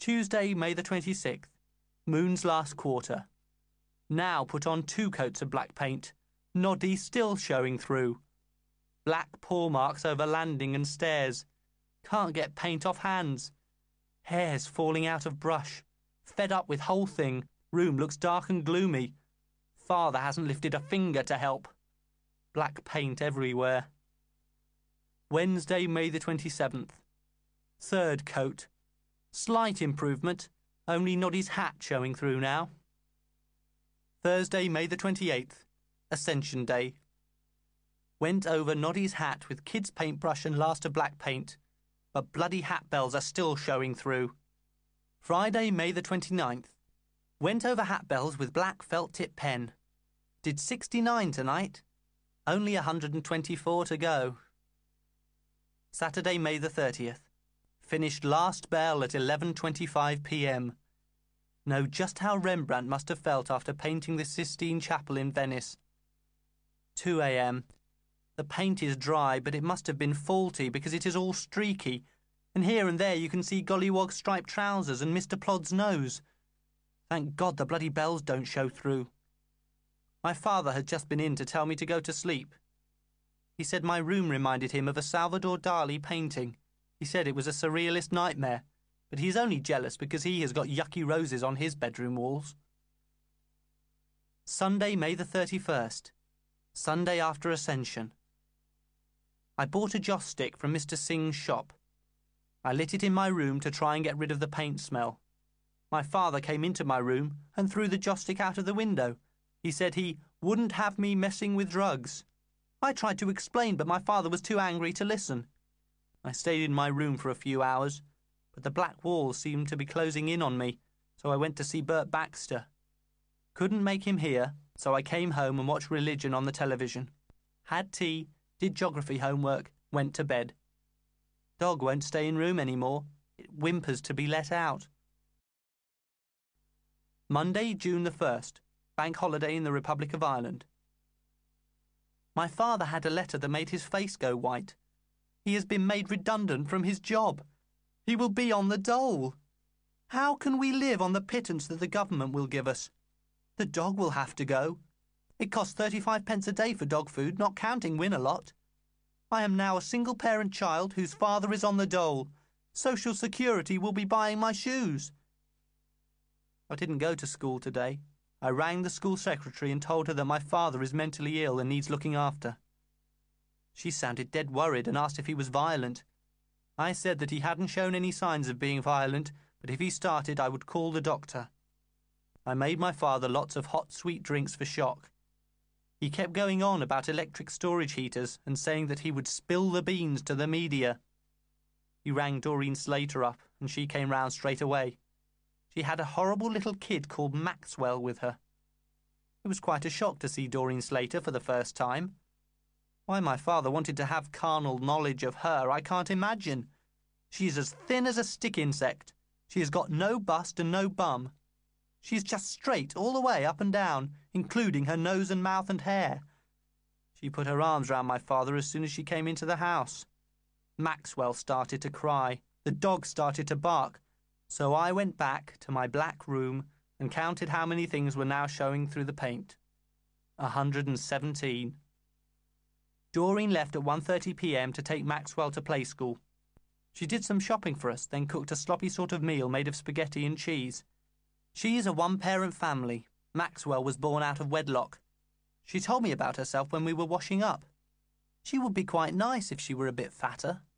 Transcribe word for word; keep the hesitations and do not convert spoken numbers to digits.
Tuesday, May the twenty-sixth. Moon's last quarter. Now put on two coats of black paint. Noddy still showing through. Black paw marks over landing and stairs. Can't get paint off hands. Hairs falling out of brush. Fed up with whole thing. Room looks dark and gloomy. Father hasn't lifted a finger to help. Black paint everywhere. Wednesday, May the twenty-seventh. Third coat. Slight improvement. Only Noddy's hat showing through now. Thursday, May the twenty-eighth. Ascension Day. Went over Noddy's hat with kid's paintbrush and last of black paint, but bloody hat bells are still showing through. Friday, May the twenty-ninth. Went over hat bells with black felt tip pen. Did sixty-nine tonight. Only one hundred twenty-four to go. Saturday, May the thirtieth. Finished last bell at eleven twenty-five p m. Know just how Rembrandt must have felt after painting the Sistine Chapel in Venice. two a m. The paint is dry, but it must have been faulty because it is all streaky, and here and there you can see Gollywog's striped trousers and Mister Plod's nose. Thank God the bloody bells don't show through. My father had just been in to tell me to go to sleep. He said my room reminded him of a Salvador Dali painting. He said it was a surrealist nightmare, but he's only jealous because he has got yucky roses on his bedroom walls. Sunday, May the thirty-first. Sunday after Ascension. I bought a joss stick from Mister Singh's shop. I lit it in my room to try and get rid of the paint smell. My father came into my room and threw the joss stick out of the window. He said he wouldn't have me messing with drugs. I tried to explain, but my father was too angry to listen. I stayed in my room for a few hours, but the black walls seemed to be closing in on me, so I went to see Bert Baxter. Couldn't make him hear, so I came home and watched religion on the television. Had tea, did geography homework, went to bed. Dog won't stay in room anymore. It whimpers to be let out. Monday, June the first. Bank holiday in the Republic of Ireland. My father had a letter that made his face go white. He has been made redundant from his job. He will be on the dole. How can we live on the pittance that the government will give us? The dog will have to go. It costs thirty-five pence a day for dog food, not counting Win-A-Lot. I am now a single-parent child whose father is on the dole. Social Security will be buying my shoes. I didn't go to school today. I rang the school secretary and told her that my father is mentally ill and needs looking after. She sounded dead worried and asked if he was violent. I said that he hadn't shown any signs of being violent, but if he started, I would call the doctor. I made my father lots of hot, sweet drinks for shock. He kept going on about electric storage heaters and saying that he would spill the beans to the media. He rang Doreen Slater up, and she came round straight away. She had a horrible little kid called Maxwell with her. It was quite a shock to see Doreen Slater for the first time. Why my father wanted to have carnal knowledge of her, I can't imagine. She is as thin as a stick insect. She has got no bust and no bum. She is just straight all the way up and down, including her nose and mouth and hair. She put her arms round my father as soon as she came into the house. Maxwell started to cry. The dog started to bark. So I went back to my black room and counted how many things were now showing through the paint. A hundred and seventeen. Doreen left at one thirty p m to take Maxwell to play school. She did some shopping for us, then cooked a sloppy sort of meal made of spaghetti and cheese. She is a one-parent family. Maxwell was born out of wedlock. She told me about herself when we were washing up. She would be quite nice if she were a bit fatter.